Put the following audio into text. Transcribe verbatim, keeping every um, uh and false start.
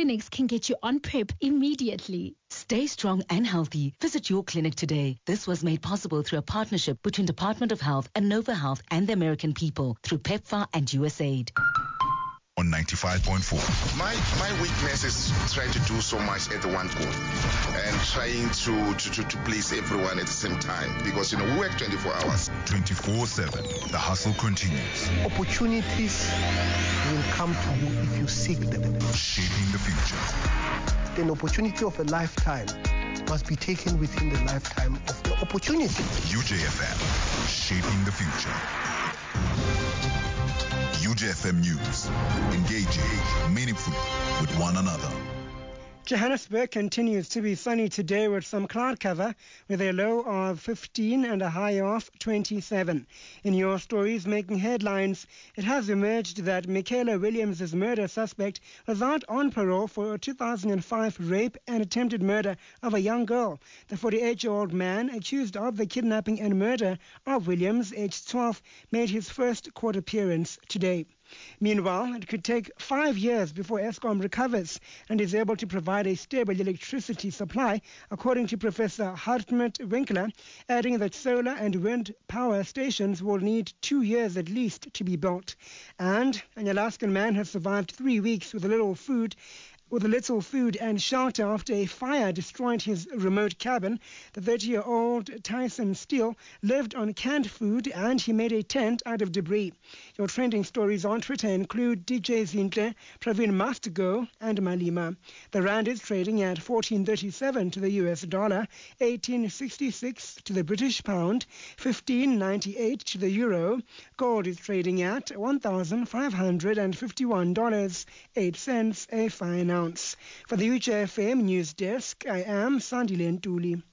clinics can get you on PrEP immediately. Stay strong and healthy. Visit your clinic today. This was made possible through a partnership between Department of Health and Nova Health and the American people through PEPFAR and U S A I D. On ninety-five point four. My my weakness is trying to do so much at the one go and trying to, to, to, to please everyone at the same time because, you know, we work twenty-four hours. twenty-four seven. The hustle continues. Opportunities will come to you if you seek them. Shaping the future. An opportunity of a lifetime must be taken within the lifetime of the opportunity. U J F M. Shaping the future. U J F M News, engaging meaningfully with one another. Johannesburg continues to be sunny today with some cloud cover with a low of fifteen and a high of twenty-seven. In your stories making headlines, it has emerged that Michaela Williams' murder suspect was out on parole for a two thousand five rape and attempted murder of a young girl. The forty-eight-year-old man accused of the kidnapping and murder of Williams, aged twelve, made his first court appearance today. Meanwhile, it could take five years before Eskom recovers and is able to provide a stable electricity supply, according to Professor Hartmut Winkler, adding that solar and wind power stations will need two years at least to be built. And an Alaskan man has survived three weeks with little food with little food and shelter after a fire destroyed his remote cabin. The thirty-year-old Tyson Steele lived on canned food and he made a tent out of debris. Your trending stories on Twitter include D J Zintle, Praveen Mastigo, and Malima. The rand is trading at fourteen thirty-seven to the U S dollar, eighteen sixty-six to the British pound, fifteen ninety-eight to the euro. Gold is trading at one thousand five hundred fifty-one dollars and eight cents a fine ounce. For the U J F M News Desk, I am Sandile Ntuli.